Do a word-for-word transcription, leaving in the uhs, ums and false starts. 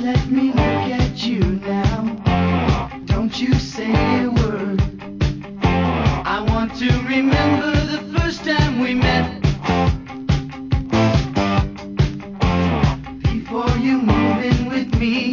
let me look at you now. Don't you say a word. I want to remember the first time we met. Before you move in with me,